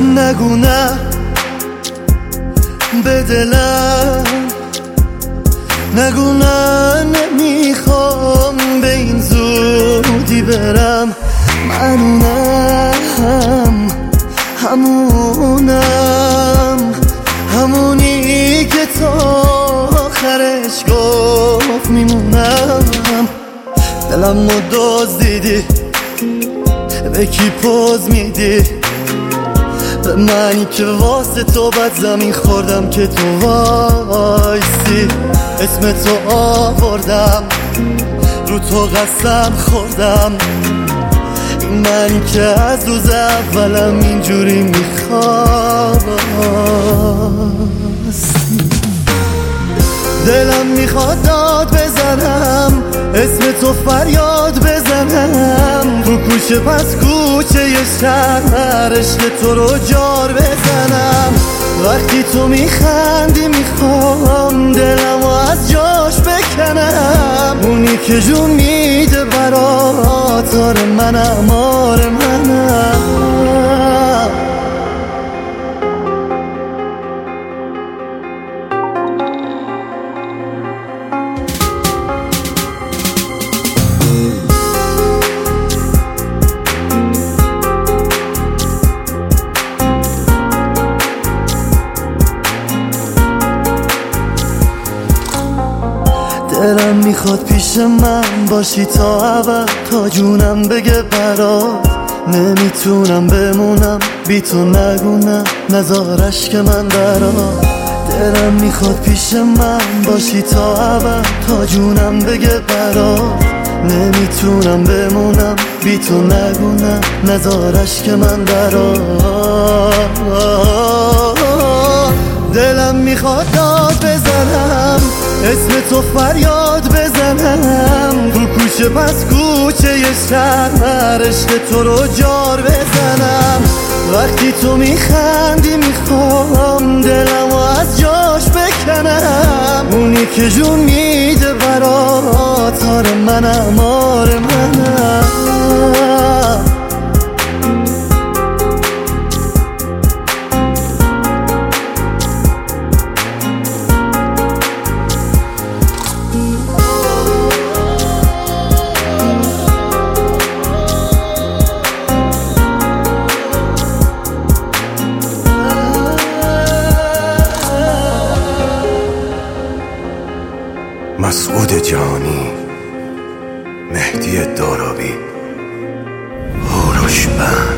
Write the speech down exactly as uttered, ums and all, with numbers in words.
نگو نه به دلم، نگو نه نمیخوام به این زودی برم. منونم همونم، همونی که تا آخرش گفت میمونم. دلم رو دزدیدی، به کی پوز میدی؟ به منی که واسه تو بد زمین خوردم که تو وایسی. اسم تو آوردم، رو تو قسم خوردم. این منی که از روز اولم اینجوری میخواستی. دلم میخواد داد بزنم، اسم تو فریاد بزنم. رو کوچه پس کوچه ی شهر عشق تو رو جار بزنم. وقتی تو میخندی میخوام دلمو از جاش بکنم. اونی که جون میده برات آره منم، آره منم. دلم میخواد پیش من باشی تا ابد، تا جونم بگه برات نمیتونم بمونم بی تو. نگو نه نزارش که من درات. دلم میخواد پیش من باشی تا ابد، تا جونم بگه برات نمیتونم بمونم بی تو. نگو نه نزارش که من درات. دلم میخواد داد بزنم، اسم تو فریاد بزنم. رو کوچه پس کوچه ی شهر عشق تو رو جار بزنم. وقتی تو میخندی میخوام دلمو از جاش بکنم. اونی که جون میده برات آره منم، آره منم. مسعود جانی، مهدی دارابی، هوروش بند.